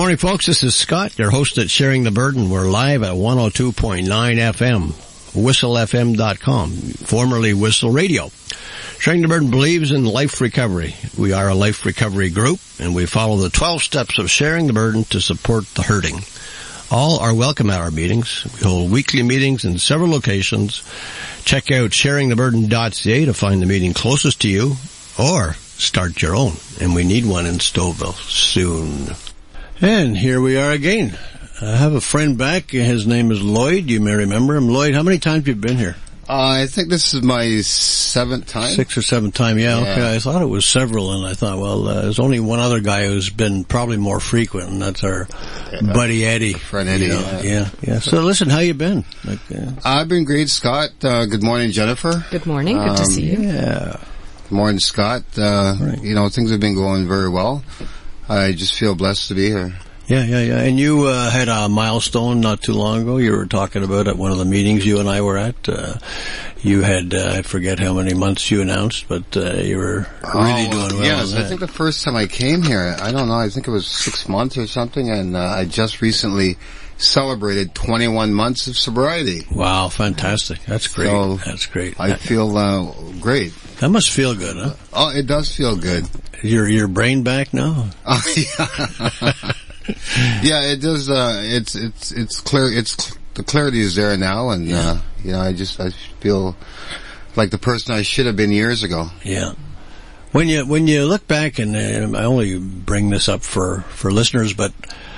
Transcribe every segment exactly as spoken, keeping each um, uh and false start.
morning, folks. This is Scott, your host at Sharing the Burden. We're live at one oh two point nine F M, whistle f m dot com, formerly Whistle Radio. Sharing the Burden believes in life recovery. We are a life recovery group, and we follow the twelve steps of sharing the burden to support the hurting. All are welcome at our meetings. We hold weekly meetings in several locations. Check out sharing the burden dot c a to find the meeting closest to you, or start your own. And we need one in Stouffville soon. And here we are again. I have a friend back. His name is Lloyd. You may remember him. Lloyd, how many times have you been here? Uh, I think this is my seventh time. Sixth or seventh time, yeah, yeah. Okay. I thought it was several, and I thought, well, uh, there's only one other guy who's been probably more frequent, and that's our yeah, buddy Eddie. Friend Eddie, you know, yeah. yeah. Yeah, So listen, how you been? Like, uh, I've been great, Scott. Uh, good morning, Jennifer. Good morning. Good um, to see you. Yeah. Good morning, Scott. Uh, right. You know, things have been going very well. I just feel blessed to be here. Yeah, yeah, yeah. And you uh, had a milestone not too long ago. You were talking about at one of the meetings you and I were at. Uh, you had, uh, I forget how many months you announced, but uh, you were really oh, doing well. Yes, I think the first time I came here, I don't know, I think it was six months or something, and uh, I just recently celebrated twenty-one months of sobriety. Wow, fantastic. That's great. So That's great. I feel uh, great. That must feel good, huh? Oh, it does feel good. Your your brain back now? Oh, yeah. Yeah, it does. Uh, it's it's it's clear. It's the clarity is there now, and yeah. uh, you know, I just I feel like the person I should have been years ago. Yeah. When you when you look back, and uh, I only bring this up for for listeners, but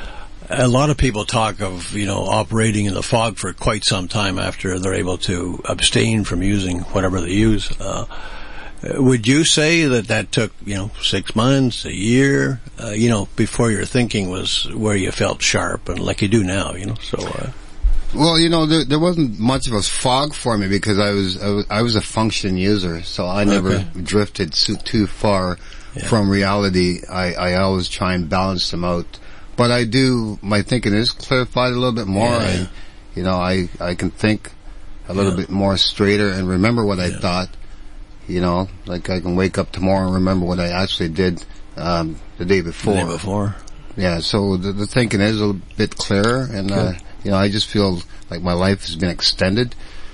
a lot of people talk of you know operating in the fog for quite some time after they're able to abstain from using whatever they use. Uh, Would you say that that took, you know, six months, a year, uh, you know, before your thinking was where you felt sharp and like you do now, you know, so, uh. Well, you know, there, there wasn't much of a fog for me because I was, I was, I was a function user, so I never okay. drifted too, too far yeah. from reality. I, I always try and balance them out. But I do, my thinking is clarified a little bit more yeah, and, yeah. you know, I, I can think a little yeah. bit more straighter and remember what I yeah. thought. You know, like I can wake up tomorrow and remember what I actually did um, the day before. The day before. Yeah, so the, the thinking is a bit clearer, and uh, you know, I just feel like my life has been extended,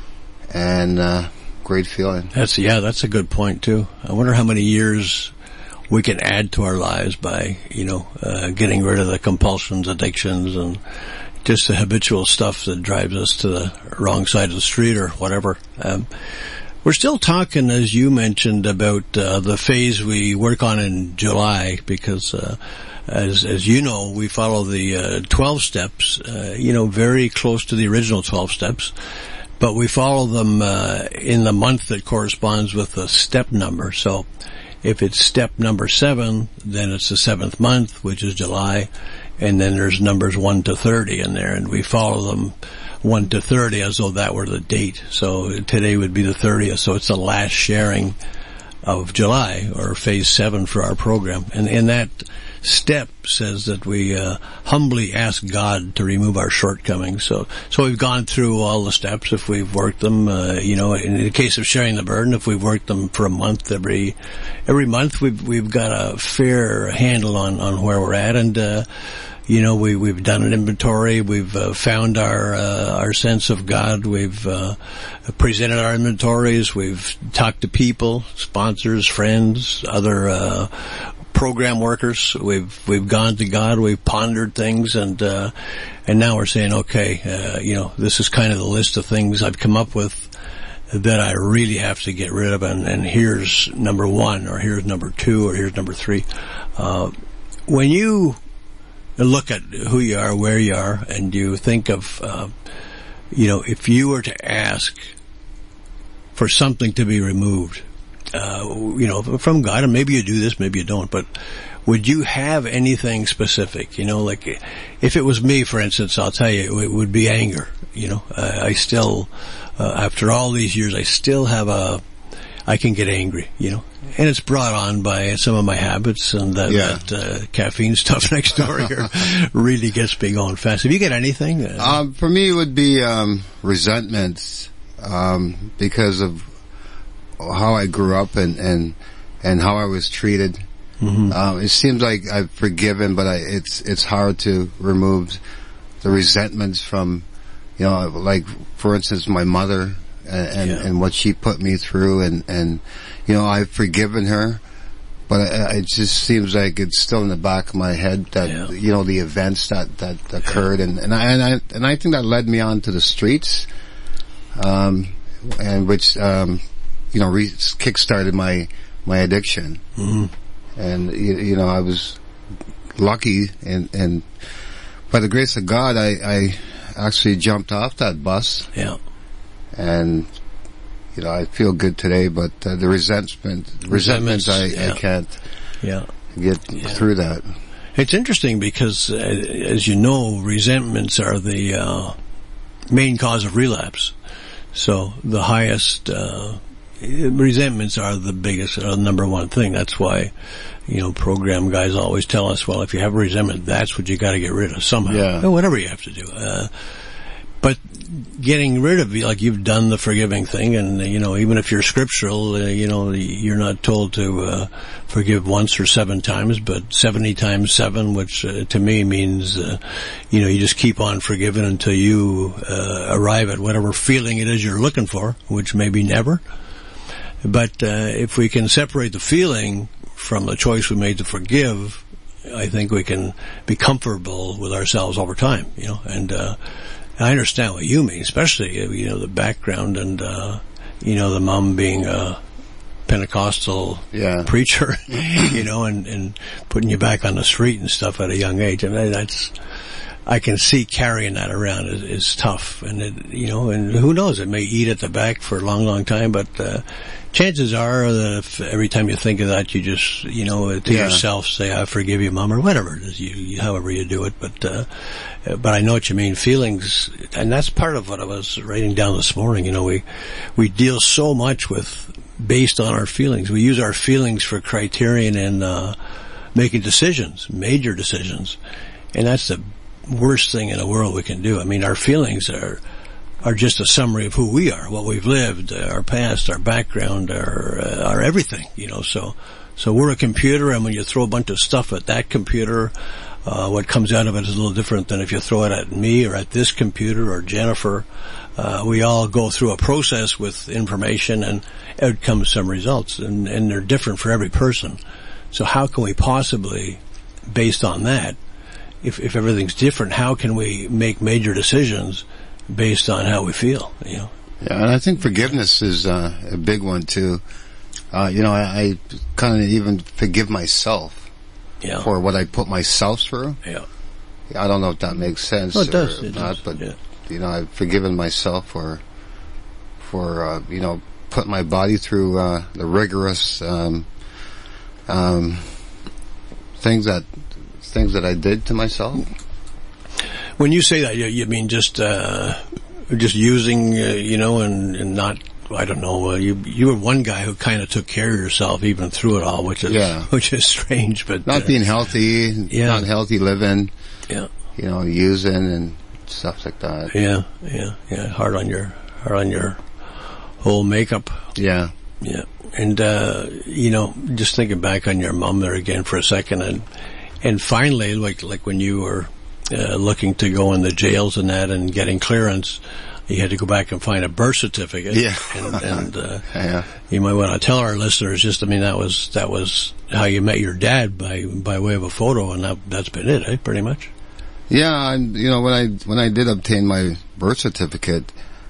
and uh, great feeling. That's yeah, that's a good point too. I wonder how many years we can add to our lives by you know uh, getting rid of the compulsions, addictions, and just the habitual stuff that drives us to the wrong side of the street or whatever. Um, We're still talking, as you mentioned, about uh, the phase we work on in July because, uh, as as you know, we follow the uh, twelve steps, uh, you know, very close to the original twelve steps, but we follow them uh, in the month that corresponds with the step number. So if it's step number seven, then it's the seventh month, which is July, and then there's numbers one to thirty in there, and we follow them one to thirty as though that were the date. So today would be the thirtieth, so it's the last sharing of July, or phase seven for our program. And in that step says that we uh, humbly ask God to remove our shortcomings. So so we've gone through all the steps. If we've worked them, uh, you know, in the case of sharing the burden, if we've worked them for a month, every every month we've we've got a fair handle on, on where we're at. And uh You know, we, we've done an inventory. We've uh, found our uh, our sense of God. We've uh, presented our inventories. We've talked to people, sponsors, friends, other uh, program workers. We've we've gone to God. We've pondered things, and uh, and now we're saying, okay, uh, you know, this is kind of the list of things I've come up with that I really have to get rid of, and, and here's number one, or here's number two, or here's number three. Uh, when you look at who you are, where you are, and you think of, uh, you know, if you were to ask for something to be removed, uh, you know, from God, and maybe you do this, maybe you don't, but would you have anything specific? You know, like if it was me, for instance, I'll tell you, it would be anger. You know, I, I still, uh, after all these years, I still have a, I can get angry, you know. And it's brought on by some of my habits, and that, yeah. that uh, caffeine stuff next door here really gets me going fast. Have you got anything? Uh, um, for me, it would be um, resentments um, because of how I grew up and, and, and how I was treated. Mm-hmm. Um, it seems like I've forgiven, but I, it's it's hard to remove the resentments from, you know, like for instance, my mother and and, yeah. and what she put me through, and and you know, I've forgiven her, but it, it just seems like it's still in the back of my head that yeah. you know, the events that that occurred, and and I and I and I think that led me onto the streets, um, and which um, you know, re- kick-started my my addiction. Mm-hmm. And, you, you know, I was lucky, and, and by the grace of God, I, I actually jumped off that bus. Yeah. And, you know, I feel good today, but uh, the resentment, resentments, I, yeah. I can't yeah. get yeah. through that. It's interesting because, uh, as you know, resentments are the uh, main cause of relapse. So the highest... Uh, resentments are the biggest, uh, number one thing. That's why, you know, program guys always tell us, well, if you have a resentment, that's what you got to get rid of somehow. Yeah. Or whatever you have to do. Uh, but getting rid of, like you've done the forgiving thing, and, you know, even if you're scriptural, uh, you know, you're not told to uh, forgive once or seven times, but seventy times seven, which uh, to me means, uh, you know, you just keep on forgiving until you uh, arrive at whatever feeling it is you're looking for, which may be never. But uh, if we can separate the feeling from the choice we made to forgive, I think we can be comfortable with ourselves over time, you know. And uh, I understand what you mean, especially, you know, the background and, uh, you know, the mom being a Pentecostal yeah. preacher, you know, and, and putting you back on the street and stuff at a young age. I mean, that's... I can see carrying that around is, is tough, and it, you know, and who knows, it may eat at the back for a long, long time, but, uh, chances are that if every time you think of that, you just, you know, to yeah. yourself say, I forgive you, Mom, or whatever it is, you, you, however you do it, but, uh, but I know what you mean, feelings, and that's part of what I was writing down this morning, you know, we, we deal so much with, based on our feelings, we use our feelings for criterion in, uh, making decisions, major decisions, and that's the worst thing in the world we can do. I mean, our feelings are are just a summary of who we are, what we've lived, our past, our background, our uh, our everything, you know. So so we're a computer, and when you throw a bunch of stuff at that computer, uh what comes out of it is a little different than if you throw it at me or at this computer or Jennifer. Uh we all go through a process with information, and out comes some results, and and they're different for every person. So how can we possibly, based on that, If, if everything's different, how can we make major decisions based on how we feel, you know? Yeah, and I think forgiveness is uh, a big one, too. Uh, you know, I, I kind of even forgive myself yeah. for what I put myself through. Yeah. I don't know if that makes sense oh, it does, or it not, does. but, yeah. you know, I've forgiven myself for, for uh, you know, putting my body through uh, the rigorous um, um, things that things that I did to myself. When you say that, you, you mean just uh, just using, uh, you know, and, and not, I don't know, uh, you you were one guy who kind of took care of yourself even through it all, which is yeah. which is strange, but not uh, being healthy, yeah. not healthy living, yeah, you know, using and stuff like that. Yeah, yeah, yeah. Hard on your hard on your whole makeup. Yeah, yeah, and uh, you know, just thinking back on your mom there again for a second, and. And finally, like like when you were uh, looking to go in the jails and that and getting clearance, you had to go back and find a birth certificate. Yeah. And, and uh, yeah. you might want to tell our listeners just, I mean, that was that was how you met your dad by by way of a photo, and that that's been it, eh? Pretty much. Yeah, and you know, when I when I did obtain my birth certificate,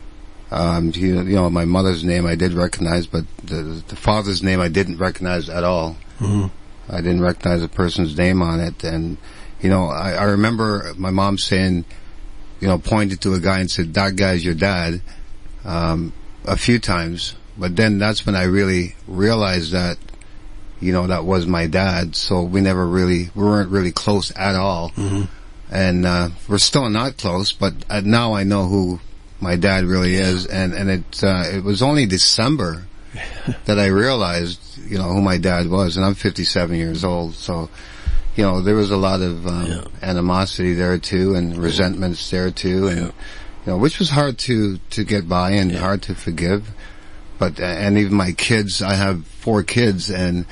um, you, you know, my mother's name I did recognize, but the, the father's name I didn't recognize at all. Mm-hmm. I didn't recognize a person's name on it, and you know, I, I remember my mom saying, you know, pointed to a guy and said, "That guy's your dad," um, a few times. But then that's when I really realized that, you know, that was my dad. So we never really, we weren't really close at all, mm-hmm. and uh, we're still not close. But uh, now I know who my dad really is, and and it uh, it was only December that I realized, you know, who my dad was, and I'm fifty-seven years old, so, you know, there was a lot of um, yeah. animosity there too, and resentments there too, and, yeah. you know, which was hard to, to get by and yeah. hard to forgive. But, and even my kids, I have four kids, and,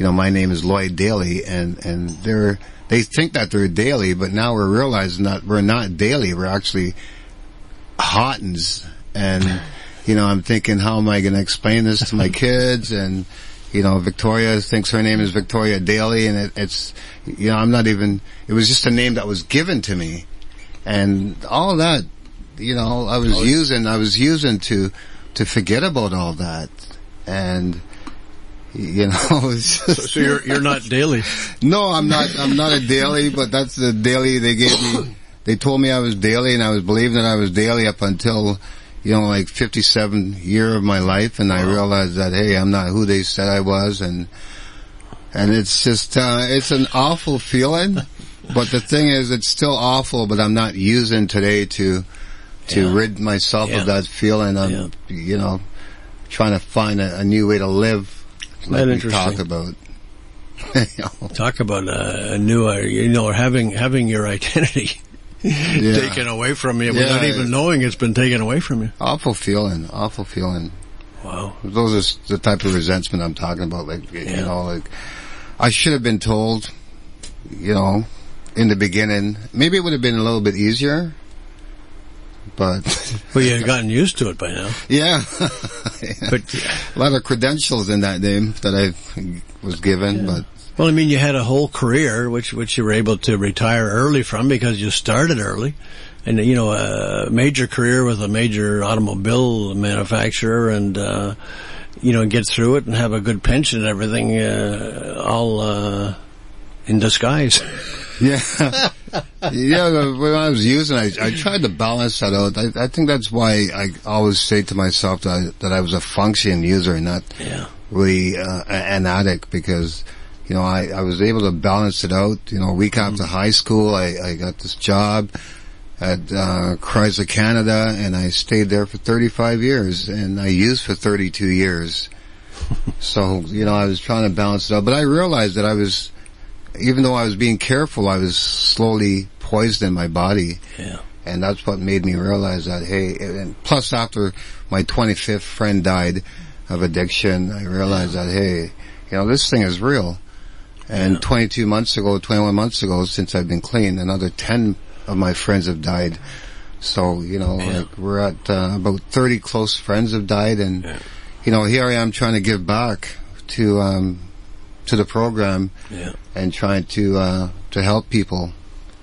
you know, my name is Lloyd Daly, and, and they're, they think that they're Daly, but now we're realizing that we're not Daly, we're actually Hottens. And, you know, I'm thinking, how am I going to explain this to my kids? And, you know, Victoria thinks her name is Victoria Daly, and it, it's, you know, I'm not even, it was just a name that was given to me. And all that, you know, I was oh, using, I was using to, to forget about all that. And, you know, so, so you're, you're not Daly. No, I'm not, I'm not a Daly, but that's the Daly they gave me. They told me I was Daly, and I was believing that I was Daly up until, you know, like fifty-seven year of my life, and I realized that, hey, I'm not who they said I was, and, and it's just, uh, it's an awful feeling, but the thing is, it's still awful, but I'm not using today to, to yeah. rid myself yeah. of that feeling. I'm, yeah. you know, trying to find a, a new way to live, like we talk about. You know. Talk about a, a new, uh, you know, having, having your identity yeah. taken away from you without yeah. even knowing it's been taken away from you. Awful feeling, awful feeling. Wow. Those are the type of resentment I'm talking about. Like, yeah. you know, like, I should have been told, you know, in the beginning. Maybe it would have been a little bit easier, but... Well, you had gotten used to it by now. Yeah. yeah. But yeah. A lot of credentials in that name that I was given, yeah. but... Well, I mean, you had a whole career, which which you were able to retire early from because you started early. And, you know, a major career with a major automobile manufacturer and, uh, you know, get through it and have a good pension and everything, uh, all, uh, in disguise. Yeah. Yeah, when I was using it, I, I tried to balance that out. I, I think that's why I always say to myself that I, that I was a function user and not yeah. really, uh, an addict, because, you know, I, I was able to balance it out. You know, a week after mm-hmm. high school, I, I got this job at uh, Chrysler Canada, and I stayed there for thirty-five years, and I used for thirty-two years. So, you know, I was trying to balance it out. But I realized that I was, even though I was being careful, I was slowly poisoning my body. Yeah. And that's what made me realize that, hey, and plus after my twenty-fifth friend died of addiction, I realized yeah. that, hey, you know, this thing is real. And yeah. twenty-two months ago, twenty-one months ago, since I've been clean, another ten of my friends have died. So, you know, yeah. like we're at uh, about thirty close friends have died, and yeah. you know, here I am trying to give back to um to the program yeah. and trying to uh to help people.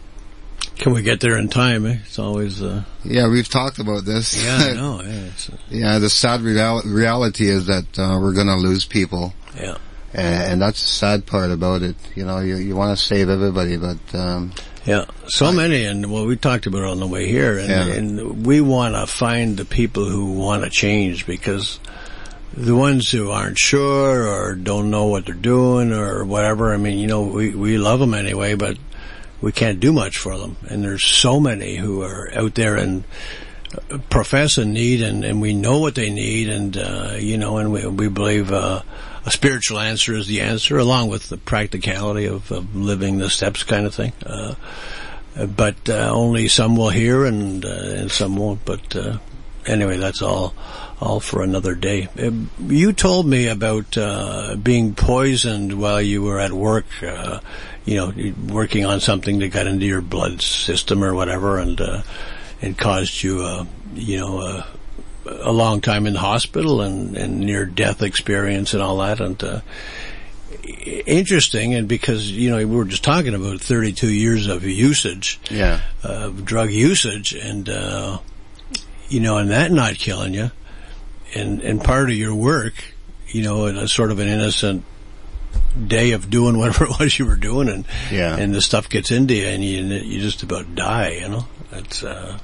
Can we get there in time? Eh? It's always uh yeah, we've talked about this. Yeah, I know. Yeah, it's, uh... yeah, the sad real- reality is that uh, we're going to lose people. Yeah. And that's the sad part about it. You know, you you want to save everybody, but um yeah, so I, many, and well, we talked about it on the way here, and, yeah. and we want to find the people who want to change, because the ones who aren't sure or don't know what they're doing or whatever, I mean, you know, we we love them anyway, but we can't do much for them. And there's so many who are out there and profess a need, and, and we know what they need, and uh, you know, and we we believe uh, a spiritual answer is the answer, along with the practicality of, of living the steps, kind of thing. Uh, but uh, only some will hear, and uh, and some won't. But uh, anyway, that's all all for another day. You told me about uh, being poisoned while you were at work. Uh, you know, working on something that got into your blood system or whatever, and uh, it caused you, uh, you know, uh, a long time in the hospital and, and near-death experience and all that. And uh, interesting, and because, you know, we were just talking about thirty-two years of usage, yeah, of drug usage, and, uh, you know, and that not killing you, and, and part of your work, you know, in a sort of an innocent day of doing whatever it was you were doing, and yeah. and the stuff gets into you, and you, you just about die, you know. It's, uh,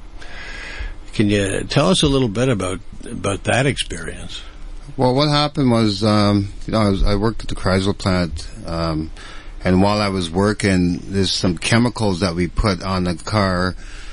can you tell us a little bit about about that experience? Well, what happened was, um, you know, I, was, I worked at the Chrysler plant, um, and while I was working, there's some chemicals that we put on the car,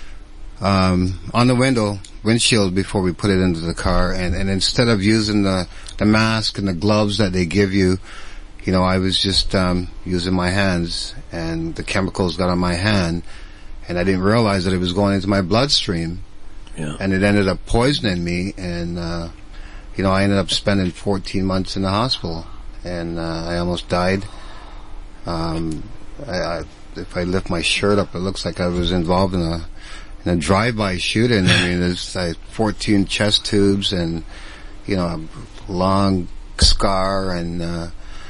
um, on the window, windshield before we put it into the car, and, and instead of using the, the mask and the gloves that they give you, you know, I was just, um, using my hands, and the chemicals got on my hand, and I didn't realize that it was going into my bloodstream. Yeah. And it ended up poisoning me, and, uh, you know, I ended up spending fourteen months in the hospital. and uh, I almost died. Um, I, I, if I lift my shirt up, it looks like I was involved in a in a drive-by shooting. I mean, there's like fourteen chest tubes and, you know, a long scar and, uh,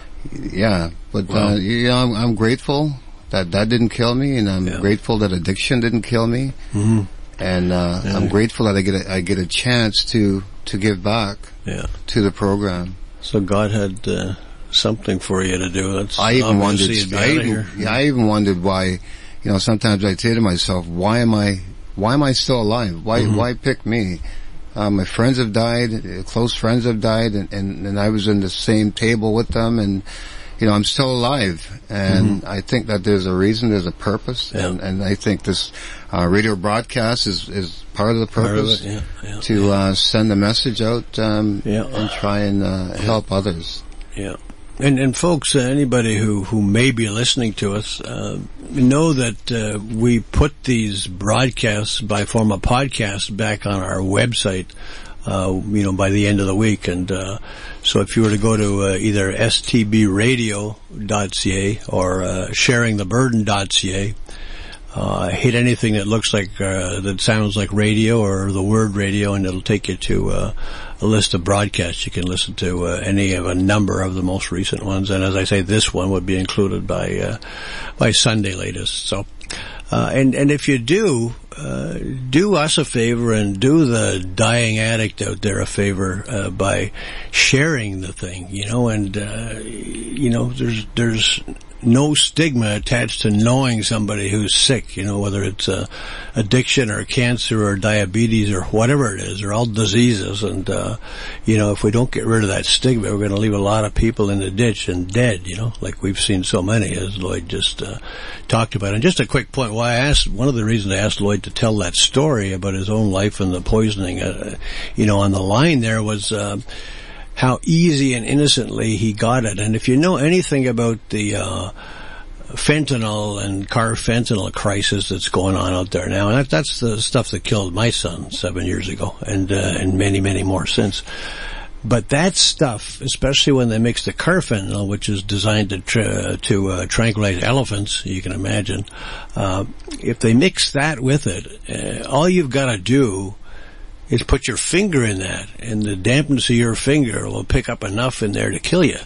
yeah. But, wow. uh, you know, I'm, I'm grateful that that didn't kill me, and I'm yeah. grateful that addiction didn't kill me. Mm-hmm. And, uh, yeah. I'm grateful that I get a, I get a chance to, to give back yeah. to the program. So God had, uh, something for you to do. That's I even wondered, I even, yeah, I even wondered why, you know, sometimes I say to myself, why am I, why am I still alive? Why, mm-hmm. why pick me? Uh, my friends have died, uh, close friends have died, and, and, and I was in the same table with them, and, you know, I'm still alive. And mm-hmm. I think that there's a reason, there's a purpose, yeah. and, and I think this, uh, radio broadcast is, is part of the purpose part of it, yeah, yeah, to, yeah. uh, send a message out, um, yeah. and try and, uh, yeah. help others. Yeah. And, and folks, uh, anybody who, who may be listening to us, uh, know that, uh, we put these broadcasts by form of podcast back on our website, uh, you know, by the end of the week. And, uh, so if you were to go to, uh, either s t b radio dot c a or, uh, sharing the burden dot c a, uh, hit anything that looks like, uh, that sounds like radio or the word radio, and it'll take you to, uh, a list of broadcasts. You can listen to uh, any of a number of the most recent ones, and as I say, this one would be included by uh, by Sunday latest. So, uh, and and if you do, uh, do us a favor and do the dying addict out there a favor uh, by sharing the thing. You know, and uh, you know, there's there's. no stigma attached to knowing somebody who's sick, you know, whether it's uh, addiction or cancer or diabetes or whatever it is. They're all diseases. And, uh, you know, if we don't get rid of that stigma, we're going to leave a lot of people in the ditch and dead, you know, like we've seen so many, as Lloyd just uh, talked about. And just a quick point, why I asked, one of the reasons I asked Lloyd to tell that story about his own life and the poisoning, uh, you know, on the line there was, uh, how easy and innocently he got it. And if you know anything about the uh fentanyl and carfentanil crisis that's going on out there now, and that, that's the stuff that killed my son seven years ago, and uh, and many, many more since. But that stuff, especially when they mix the carfentanil, which is designed to tra- to uh, tranquilize elephants, you can imagine, uh, if they mix that with it, uh, all you've got to do is put your finger in that, and the dampness of your finger will pick up enough in there to kill you.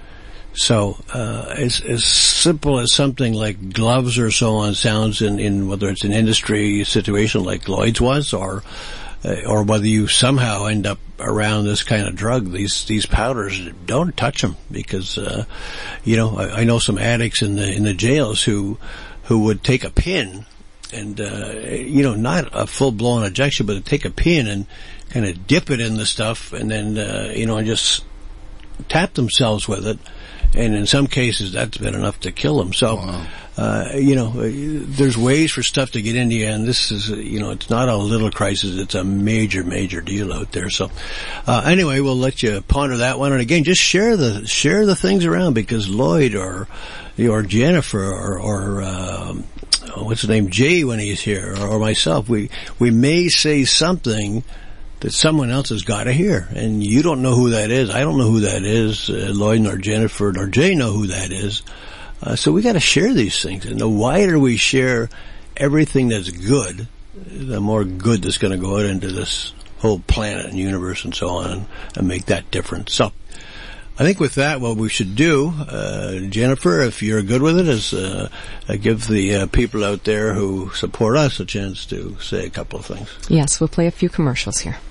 So, uh, as, as simple as something like gloves or so on sounds in, in whether it's an industry situation like Lloyd's was, or, uh, or whether you somehow end up around this kind of drug, these, these powders, don't touch them, because, uh, you know, I, I know some addicts in the, in the jails who, who would take a pin, and, uh, you know, not a full-blown injection, but take a pin and kind of dip it in the stuff, and then, uh, you know, and just tap themselves with it. And in some cases, that's been enough to kill them. So, wow. uh, you know, there's ways for stuff to get into you, and this is, you know, it's not a little crisis. It's a major, major deal out there. So, uh, anyway, we'll let you ponder that one. And again, just share the, share the things around, because Lloyd or, or Jennifer or, or, um, what's his name, Jay, when he's here, or, or myself, we, we may say something that someone else has got to hear, and you don't know who that is. I don't know who that is. Uh, Lloyd nor Jennifer nor Jay know who that is. Uh, so we got to share these things, and the wider we share everything that's good, the more good that's going to go out into this whole planet and universe and so on, and, and make that difference. So, I think with that, what we should do, uh, Jennifer, if you're good with it, is uh, uh, give the uh, people out there who support us a chance to say a couple of things. Yes, we'll play a few commercials here.